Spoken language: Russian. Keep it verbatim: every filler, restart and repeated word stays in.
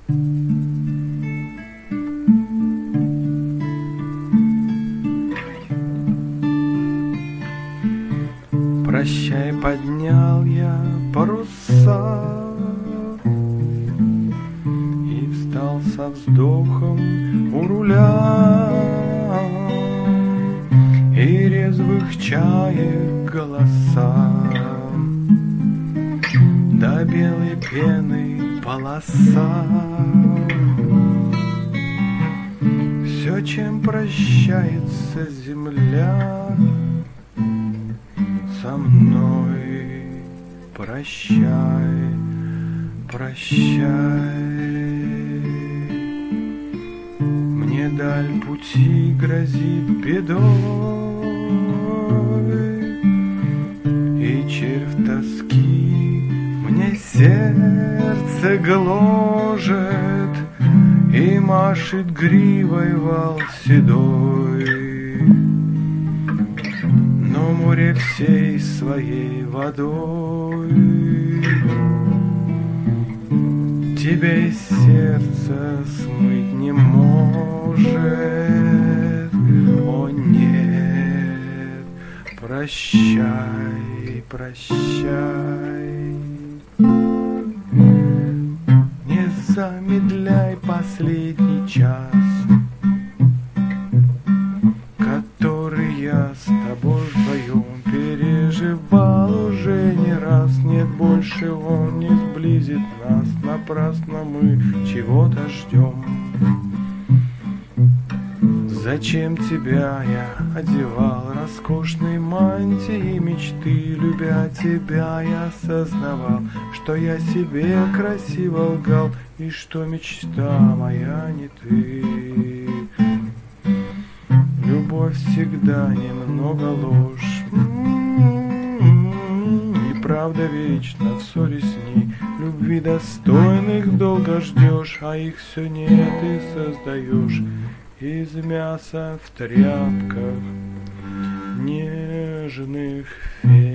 Прощай, поднял я паруса и встал со вздохом у руля, и резвых чаек голоса, да белой пены полоса. Все, чем прощается земля, со мной прощай, прощай. Мне даль пути грозит бедой, и червь тоски мне сердце гложет, и машет гривой вал седой. Но море всей своей водой тебя из сердца смыть не может. О нет, прощай, прощай. Не замедляй последний час, который я с тобой вдвоем переживал уже не раз. Нет, больше он не сблизит нас, напрасно мы чего-то ждем. Зачем тебя я одевал роскошной мантией мечты? Любя тебя, я осознавал, что я себе красиво лгал, и что мечта моя не ты. Любовь всегда немного ложь, и правда вечно в ссоре с ней. Любви достойных долго ждешь, а их все нет, и создаешь из мяса в тряпках нежных фей.